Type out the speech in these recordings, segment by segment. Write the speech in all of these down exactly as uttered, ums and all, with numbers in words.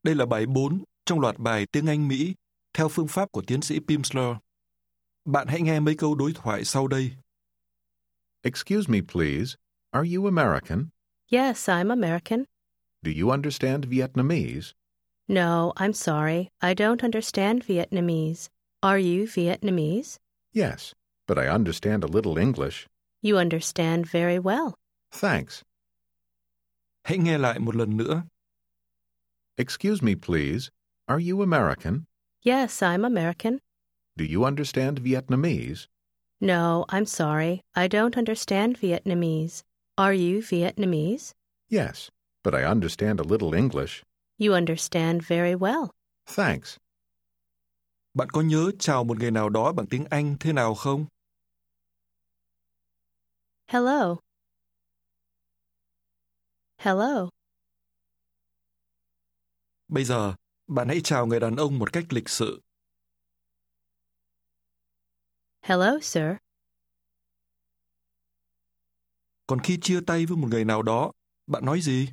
Đây là bài bốn trong loạt bài tiếng Anh Mỹ theo phương pháp của tiến sĩ Pimsleur. Bạn hãy nghe mấy câu đối thoại sau đây. Excuse me, please. Are you American? Yes, I'm American. Do you understand Vietnamese? No, I'm sorry. I don't understand Vietnamese. Are you Vietnamese? Yes, but I understand a little English. You understand very well. Thanks. Hãy nghe lại một lần nữa. Excuse me, please. Are you American? Yes, I'm American. Do you understand Vietnamese? No, I'm sorry. I don't understand Vietnamese. Are you Vietnamese? Yes, but I understand a little English. You understand very well. Thanks. Bạn có nhớ chào một người nào đó bằng tiếng Anh thế nào không? Hello. Hello. Bây giờ, bạn hãy chào người đàn ông một cách lịch sự. Hello, sir. Còn khi chia tay với một người nào đó, bạn nói gì?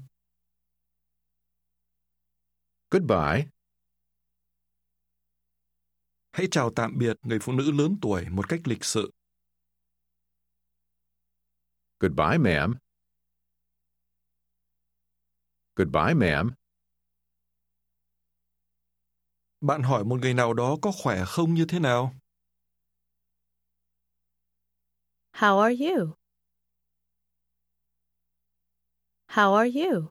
Goodbye. Hãy chào tạm biệt người phụ nữ lớn tuổi một cách lịch sự. Goodbye, ma'am. Goodbye, ma'am. Bạn hỏi một người nào đó có khỏe không như thế nào? How are you? How are you?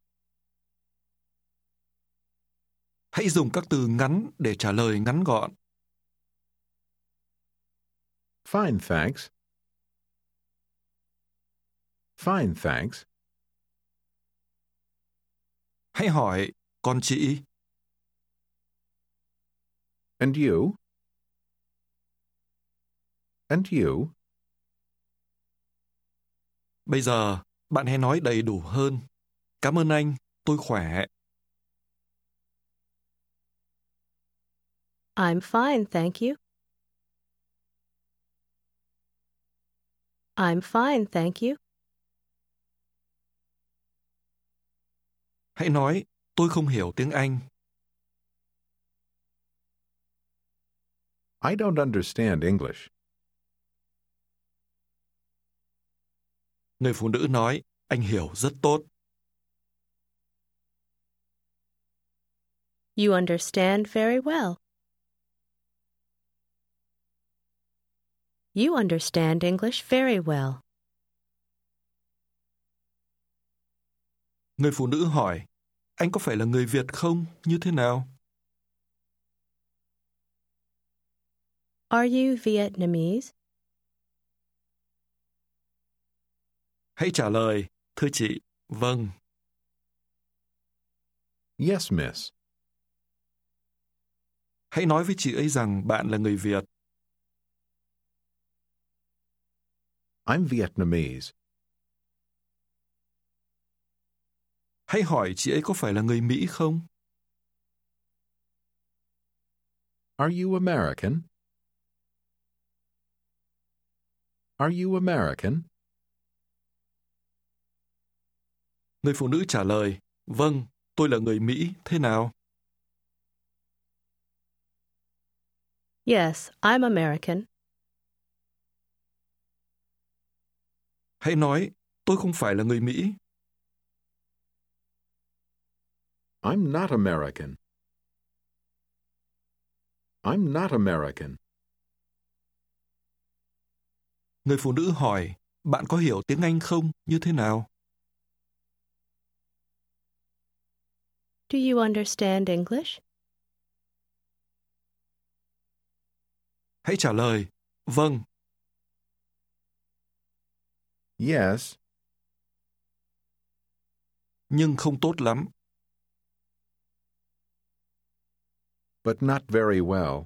Hãy dùng các từ ngắn để trả lời ngắn gọn. Fine, thanks. Fine, thanks. Hãy hỏi, còn chị? And you? And you? Bây giờ, bạn hãy nói đầy đủ hơn. Cảm ơn anh, tôi khỏe. I'm fine, thank you. I'm fine, thank you. Hãy nói, tôi không hiểu tiếng Anh. I don't understand English. Người phụ nữ nói, anh hiểu rất tốt. You understand very well. You understand English very well. Người phụ nữ hỏi, anh có phải là người Việt không? Như thế nào? Are you Vietnamese? Hãy trả lời, thưa chị, vâng. Yes, miss. Hãy nói với chị ấy rằng bạn là người Việt. I'm Vietnamese. Hãy hỏi chị ấy có phải là người Mỹ không? Are you American? Are you American? Người phụ nữ trả lời, vâng, tôi là người Mỹ, thế nào? Yes, I'm American. Hãy nói, tôi không phải là người Mỹ. I'm not American. I'm not American. Người phụ nữ hỏi, bạn có hiểu tiếng Anh không? Như thế nào? Do you understand English? Hãy trả lời, vâng. Yes. Nhưng không tốt lắm. But not very well.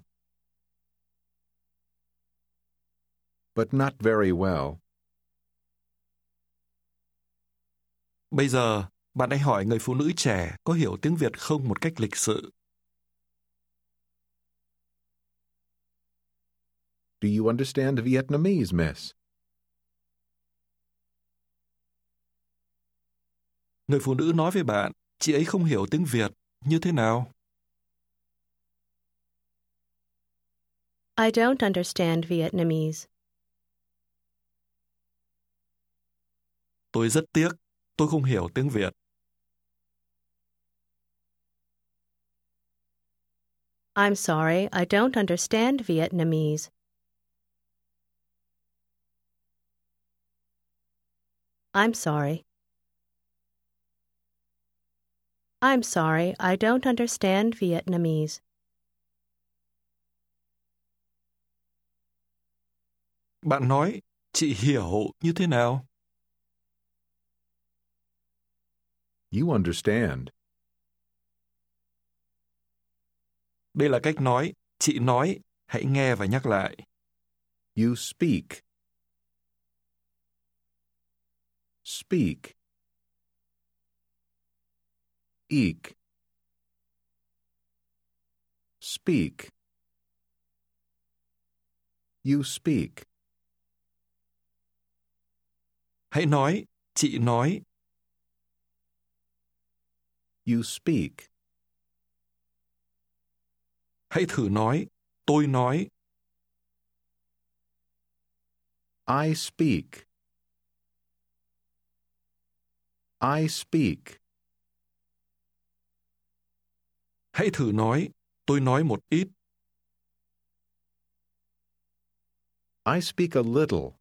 But not very well. Bây giờ, bạn hãy hỏi người phụ nữ trẻ có hiểu tiếng Việt không một cách lịch sự. Do you understand Vietnamese, miss? Người phụ nữ nói với bạn, chị ấy không hiểu tiếng Việt, như thế nào? I don't understand Vietnamese. Tôi rất tiếc, tôi không hiểu tiếng Việt. I'm sorry, I don't understand Vietnamese. I'm sorry. I'm sorry, I don't understand Vietnamese. Bạn nói, chị hiểu như thế nào? You understand. Đây là cách nói, chị nói, hãy nghe và nhắc lại. You speak. Speak. Eek. Speak. You speak. Hãy nói, chị nói. You speak. Hãy thử nói, tôi nói. I speak. I speak. Hãy thử nói, tôi nói một ít. I speak a little.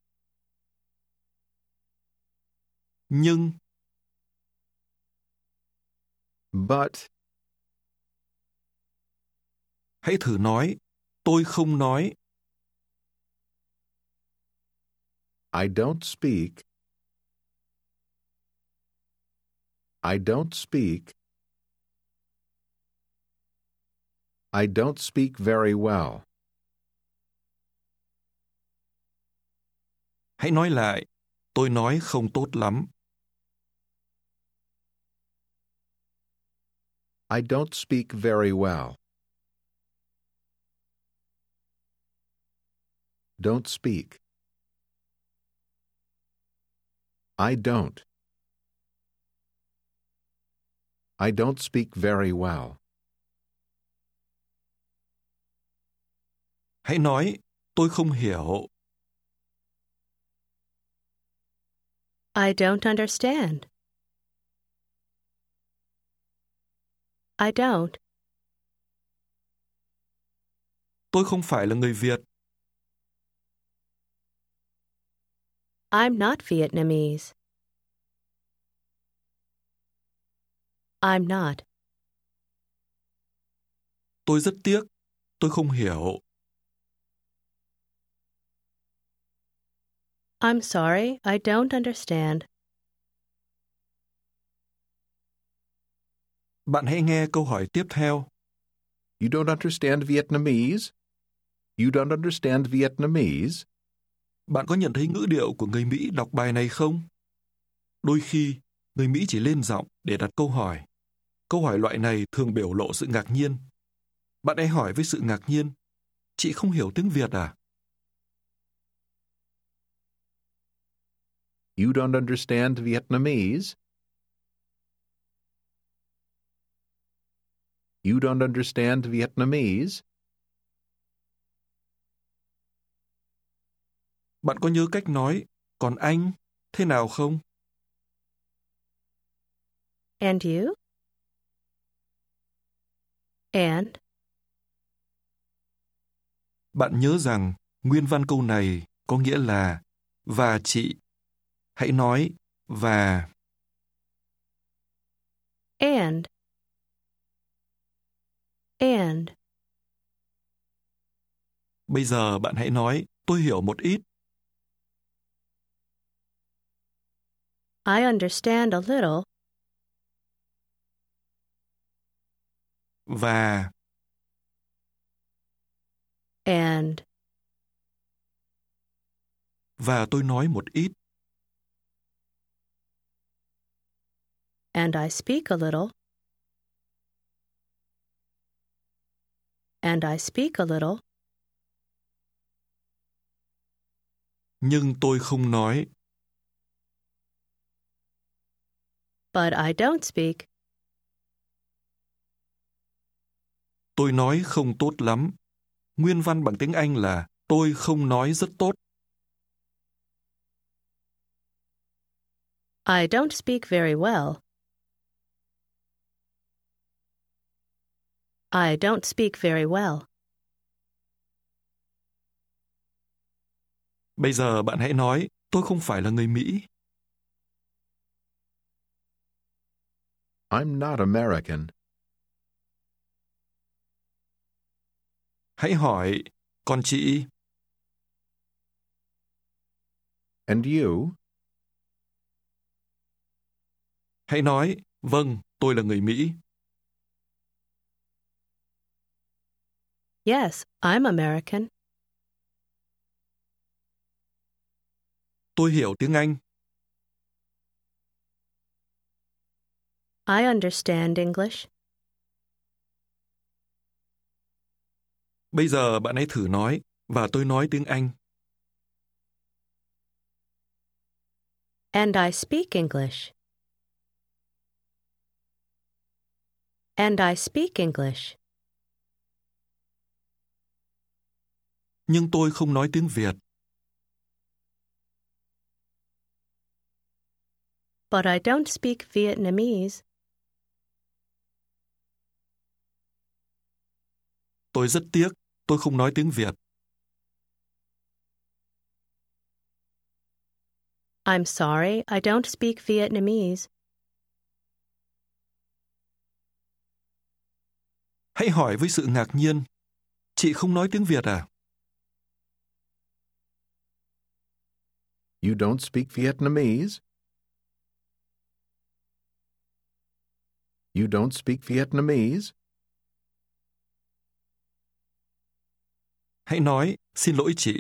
Nhưng. But. Hãy thử nói, tôi không nói. I don't speak. I don't speak. I don't speak very well. Hãy nói lại, tôi nói không tốt lắm. I don't speak very well. Don't speak. I don't. I don't speak very well. Hãy nói, tôi không hiểu. I don't understand. I don't. Tôi không phải là người Việt. I'm not Vietnamese. I'm not. Tôi rất tiếc, tôi không hiểu. I'm sorry, I don't understand. Bạn hãy nghe câu hỏi tiếp theo. You don't understand Vietnamese? You don't understand Vietnamese? Bạn có nhận thấy ngữ điệu của người Mỹ đọc bài này không? Đôi khi, người Mỹ chỉ lên giọng để đặt câu hỏi. Câu hỏi loại này thường biểu lộ sự ngạc nhiên. Bạn hãy hỏi với sự ngạc nhiên, chị không hiểu tiếng Việt à? You don't understand Vietnamese? You don't understand Vietnamese? Bạn có nhớ cách nói, còn anh, thế nào không? And you? And? Bạn nhớ rằng nguyên văn câu này có nghĩa là và chị. Hãy nói và. And. And. Bây giờ bạn hãy nói, tôi hiểu một ít. I understand a little. Và. And. Và tôi nói một ít. And I speak a little. And I speak a little. Nhưng tôi không nói. But I don't speak. Tôi nói không tốt lắm. nguyên văn bằng tiếng Anh là tôi không nói rất tốt. I don't speak very well. I don't speak very well. Bây giờ bạn hãy nói, tôi không phải là người Mỹ. I'm not American. Hãy hỏi, còn chị? And you? Hãy nói, vâng, tôi là người Mỹ. Yes, I'm American. Tôi hiểu tiếng Anh. I understand English. Bây giờ bạn hãy thử nói, và tôi nói tiếng Anh. And I speak English. And I speak English. Nhưng tôi không nói tiếng Việt. But I don't speak Vietnamese. Tôi rất tiếc, tôi không nói tiếng Việt. I'm sorry, I don't speak Vietnamese. Hãy hỏi với sự ngạc nhiên, chị không nói tiếng Việt à? You don't speak Vietnamese? You don't speak Vietnamese? Hãy nói, xin lỗi chị.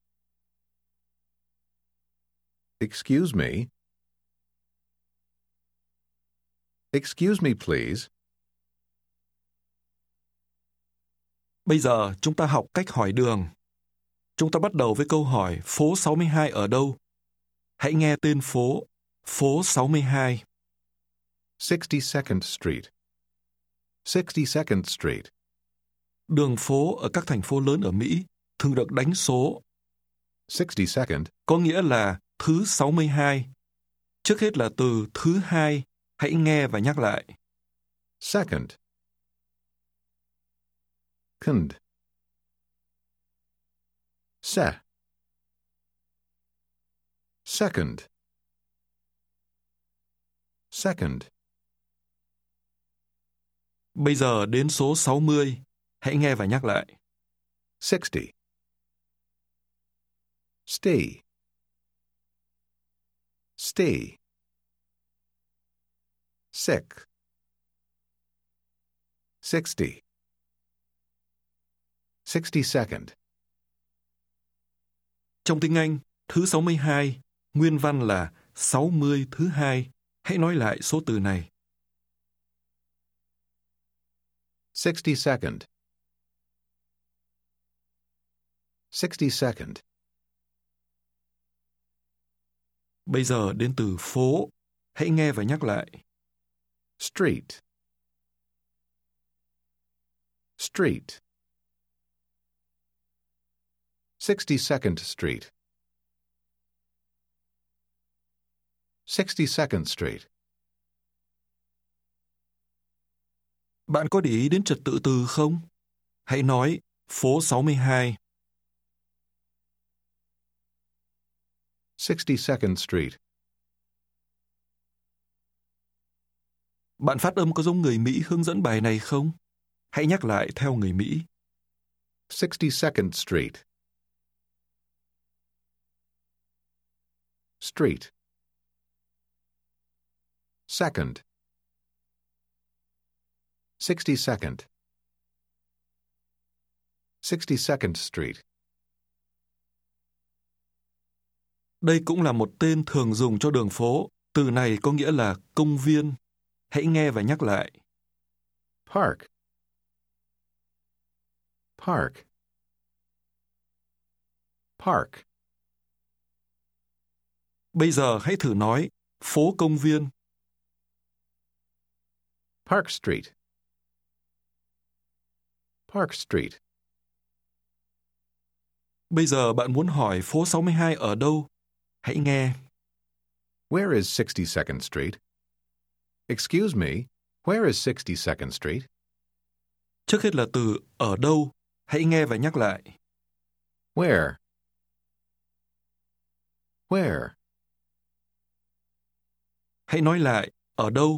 Excuse me? Excuse me, please. Bây giờ chúng ta học cách hỏi đường. Chúng ta bắt đầu với câu hỏi phố sáu mươi hai ở đâu? Hãy nghe tên phố, phố sáu mươi hai. sixty-second Street. sixty-second Street. Đường phố ở các thành phố lớn ở Mỹ thường được đánh số. sixty-second. Có nghĩa là thứ sáu mươi hai. Trước hết là từ thứ hai, hãy nghe và nhắc lại. Second. Knd. Se. Second. Second. Bây giờ đến số sáu mươi, hãy nghe và nhắc lại. Sixty. Stay. Stay. Sick. Sixty. Sixty-second. Trong tiếng Anh, thứ sáu mươi hai, nguyên văn là sáu mươi thứ hai. Hãy nói lại số từ này. Sixty-second. Sixty-second. Bây giờ đến từ phố. Hãy nghe và nhắc lại. Street. Street. Sixty-second Street. Sixty-second Street. Bạn có để ý đến trật tự từ không? Hãy nói phố sáu mươi hai. Sixty-second Street. Bạn phát âm có giống người Mỹ hướng dẫn bài này không? Hãy nhắc lại theo người Mỹ. Sixty-second Street. Street. Second. Sixty-second. Sixty-second Street. Đây cũng là một tên thường dùng cho đường phố. Từ này có nghĩa là công viên. Hãy nghe và nhắc lại. Park. Park. Park. Bây giờ hãy thử nói phố công viên. Park Street. Park Street. Bây giờ bạn muốn hỏi phố sáu mươi hai ở đâu? Hãy nghe. Where is sixty-second Street? Excuse me, where is sixty-second Street? Trước hết là từ ở đâu. Hãy nghe và nhắc lại. Where? Where? Hãy nói lại, ở đâu?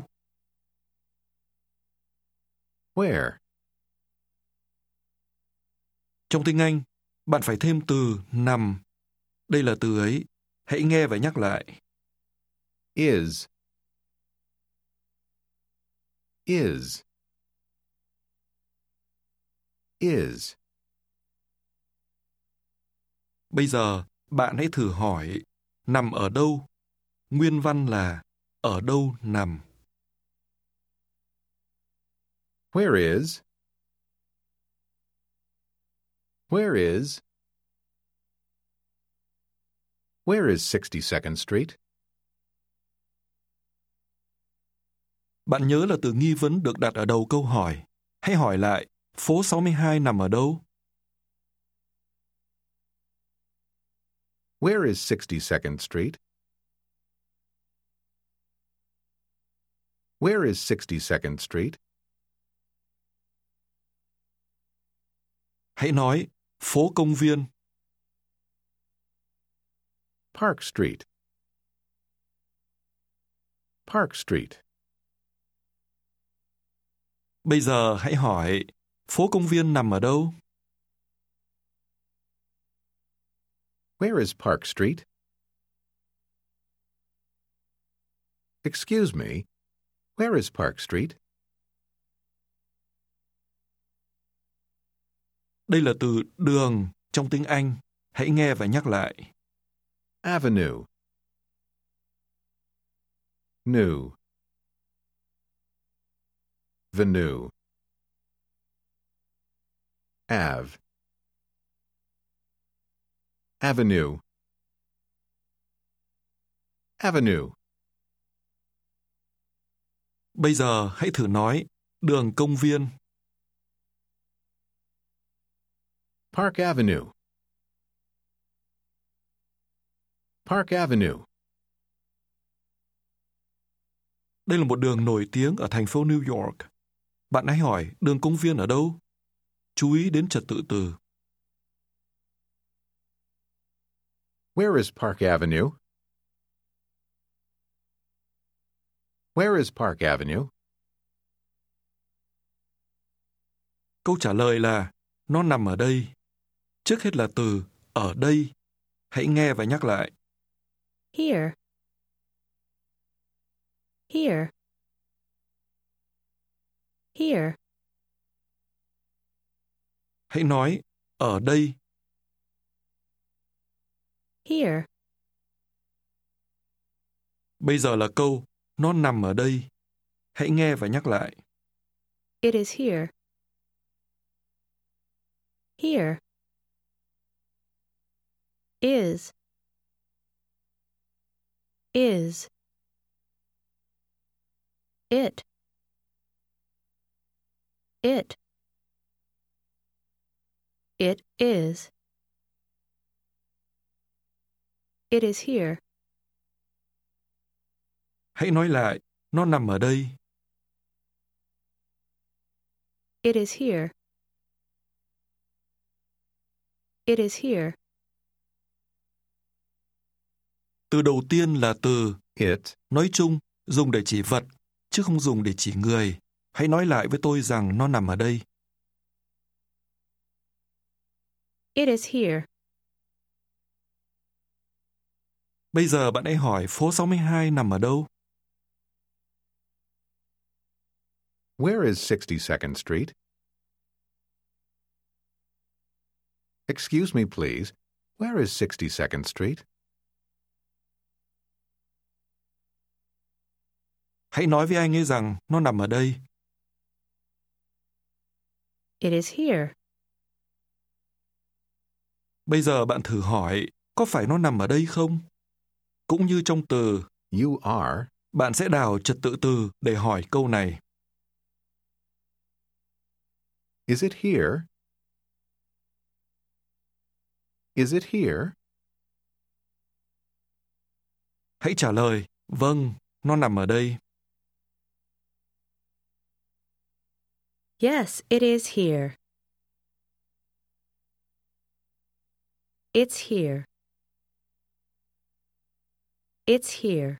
Where? Trong tiếng Anh, bạn phải thêm từ nằm. Đây là từ ấy. Hãy nghe và nhắc lại. Is. Is. Is. Bây giờ, bạn hãy thử hỏi, nằm ở đâu? Nguyên văn là, ở đâu nằm? Where is? Where is? Where is sixty-second Street? Bạn nhớ là từ nghi vấn được đặt ở đầu câu hỏi. Hãy hỏi lại, phố sáu mươi hai nằm ở đâu? Where is sixty-second Street? Where is sixty-second Street? Hãy nói, phố công viên. Park Street. Park Street. Bây giờ hãy hỏi, phố công viên nằm ở đâu? Where is Park Street? Excuse me, where is Park Street? Đây là từ đường trong tiếng Anh. Hãy nghe và nhắc lại. Avenue. New. Venue. Ave. Avenue. Avenue. Bây giờ hãy thử nói, đường công viên. Park Avenue. Park Avenue. Đây là một đường nổi tiếng ở thành phố New York. Bạn hãy hỏi, đường công viên ở đâu? Chú ý đến trật tự từ. Where is Park Avenue? Where is Park Avenue? Câu trả lời là, nó nằm ở đây. Trước hết là từ ở đây. Hãy nghe và nhắc lại. Here. Here. Here. Hãy nói, ở đây. Here. Bây giờ là câu, nó nằm ở đây. Hãy nghe và nhắc lại. It is here. Here. Is. Is. It. It. It is. It is here. Hãy nói lại, nó nằm ở đây. It is here. It is here. Từ đầu tiên là từ It. nói chung, dùng để chỉ vật, chứ không dùng để chỉ người. Hãy nói lại với tôi rằng nó nằm ở đây. It is here. Bây giờ bạn hãy hỏi phố sáu mươi hai nằm ở đâu? Where is sixty-second Street? Excuse me, please. Where is sixty-second Street? Hãy nói với anh ấy rằng nó nằm ở đây. It is here. Bây giờ bạn thử hỏi, có phải nó nằm ở đây không? Cũng như trong từ You are. bạn sẽ đào trật tự từ để hỏi câu này. Is it here? Is it here? Hãy trả lời, vâng, nó nằm ở đây. Yes, it is here. It's here. It's here.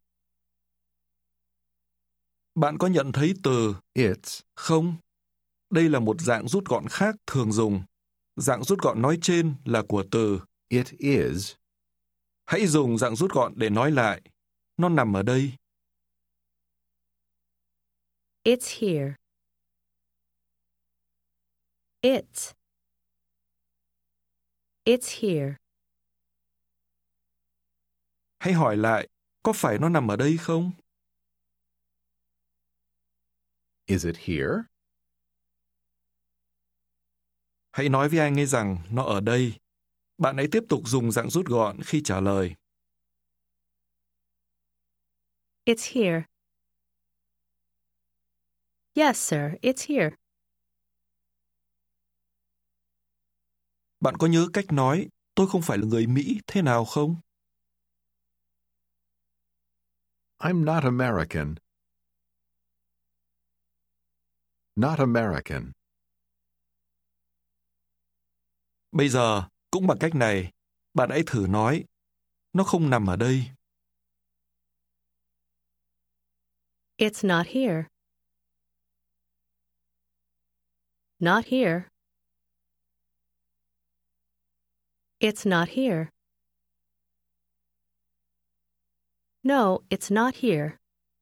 Bạn có nhận thấy từ It's không? Đây là một dạng rút gọn khác thường dùng. Dạng rút gọn nói trên là của từ. it is. Hãy dùng dạng rút gọn để nói lại. Nó nằm ở đây. It's here. It's. It's here. Hãy hỏi lại, có phải nó nằm ở đây không? Is it here? Hãy nói với anh ấy rằng nó ở đây. Bạn hãy tiếp tục dùng dạng rút gọn khi trả lời. It's here. Yes, sir, it's here. Bạn có nhớ cách nói tôi không phải là người Mỹ thế nào không? I'm not American. Not American. Bây giờ, cũng bằng cách này, bạn hãy thử nói nó không nằm ở đây. It's not here. Not here. It's not here. No, it's not here.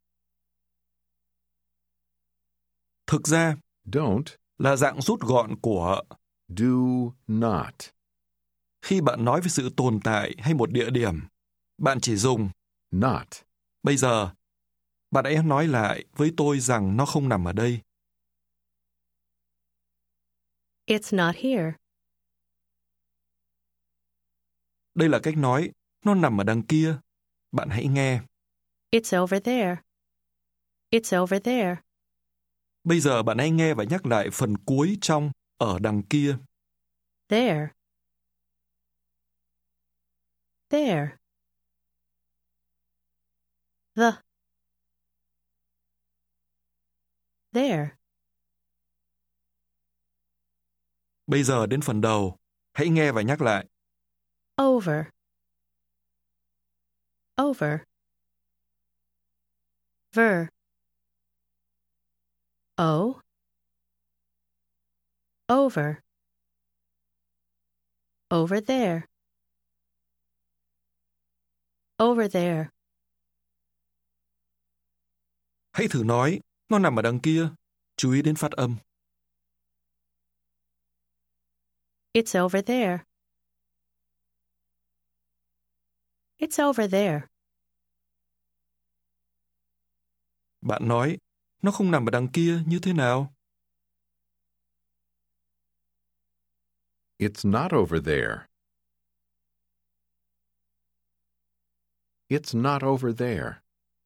Thực ra, Don't. là dạng rút gọn của Do not. khi bạn nói về sự tồn tại hay một địa điểm. Bạn chỉ dùng Not. bây giờ. Bạn hãy nói lại với tôi rằng nó không nằm ở đây. It's not here. Đây là cách nói nó nằm ở đằng kia. Bạn hãy nghe. It's over there. It's over there. Bây giờ bạn hãy nghe và nhắc lại phần cuối trong ở đằng kia. There. There. The. There. Bây giờ đến phần đầu. Hãy nghe và nhắc lại. Over. Over. Ver. O. Over. Over there. Over there. Hãy thử nói, nó nằm ở đằng kia. Chú ý đến phát âm. It's over there. It's over there. Bạn nói, nó không nằm ở đằng kia như thế nào? It's not over there. It's not over there.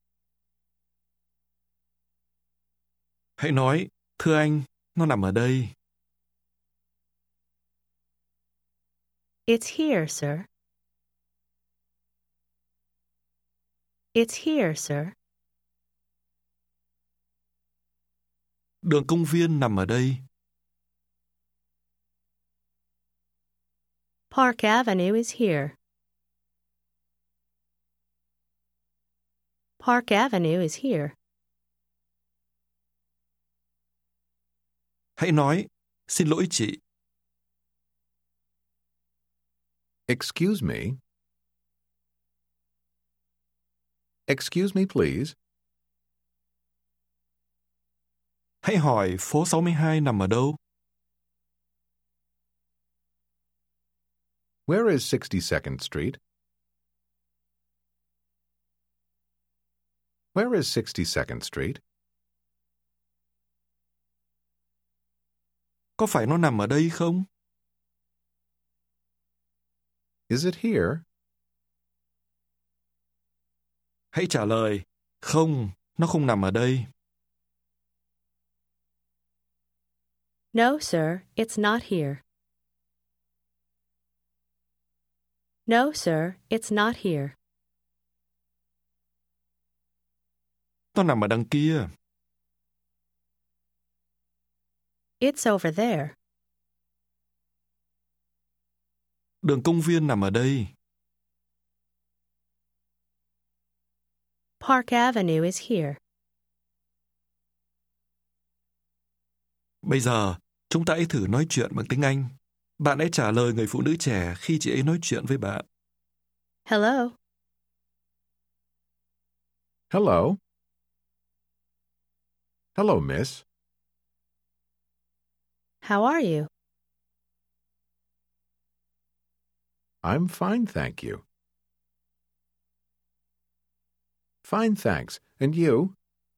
Hãy nói, thưa anh, nó nằm ở đây. It's here, sir. It's here, sir. Đường công viên nằm ở đây. Park Avenue is here. Park Avenue is here. Hãy nói, xin lỗi chị. Excuse me. Excuse me, please. Hãy hỏi phố sáu mươi hai nằm ở đâu? Where is sixty-second Street? Where is sixty-second Street? Có phải nó nằm ở đây không? Is it here? Hãy trả lời, không, nó không nằm ở đây. No, sir, it's not here. No, sir, it's not here. Nó nằm ở đằng kia. It's over there. Đường công viên nằm ở đây. Park Avenue is here. Bây giờ, chúng ta hãy thử nói chuyện bằng tiếng Anh. Bạn hãy trả lời người phụ nữ trẻ khi chị ấy nói chuyện với bạn. Hello. Hello. Hello, miss. How are you? I'm fine, thank you. Fine, thanks. And you?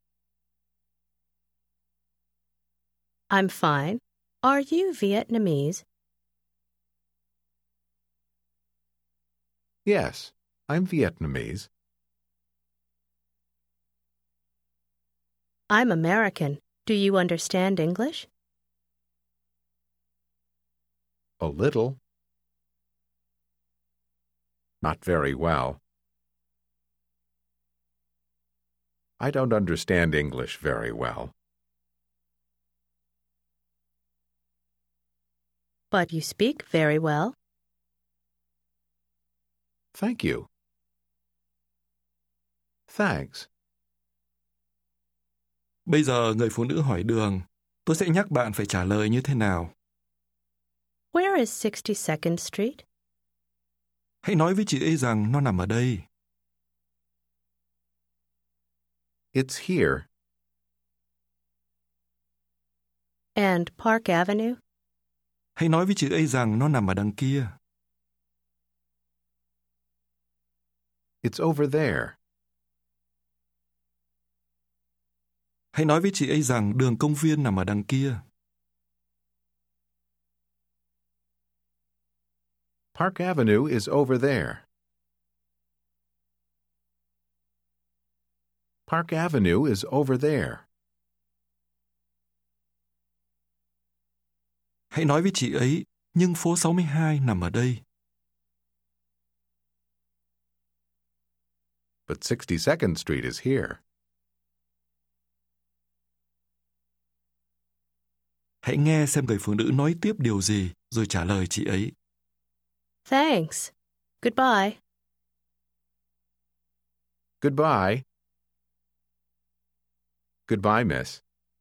I'm fine. Are you Vietnamese? Yes, I'm Vietnamese. I'm American. Do you understand English? A little. Not very well. I don't understand English very well. But you speak very well. Thank you. Thanks. Bây giờ người phụ nữ hỏi đường. Tôi sẽ nhắc bạn phải trả lời như thế nào. Where is sixty-second Street? Hãy nói với chị ấy rằng nó nằm ở đây. It's here. And Park Avenue? Hãy nói với chị ấy rằng nó nằm ở đằng kia. It's over there. Hãy nói với chị ấy rằng đường công viên nằm ở đằng kia. Park Avenue is over there. Park Avenue is over there. Hãy nói với chị ấy, nhưng phố sáu mươi hai nằm ở đây. But sixty-second Street is here. Hãy nghe xem người phụ nữ nói tiếp điều gì rồi trả lời chị ấy. Thanks. Goodbye. Goodbye. Goodbye, miss.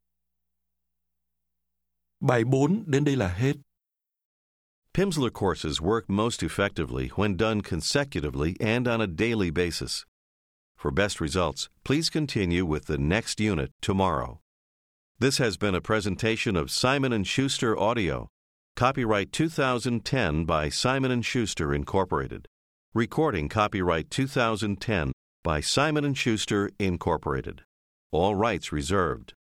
Bài bốn đến đây là hết. Pimsleur courses work most effectively when done consecutively and on a daily basis. For best results, please continue with the next unit tomorrow. This has been a presentation of Simon and Schuster Audio. Copyright two thousand ten by Simon and Schuster, Incorporated. Recording copyright two thousand ten by Simon and Schuster, Incorporated. All rights reserved.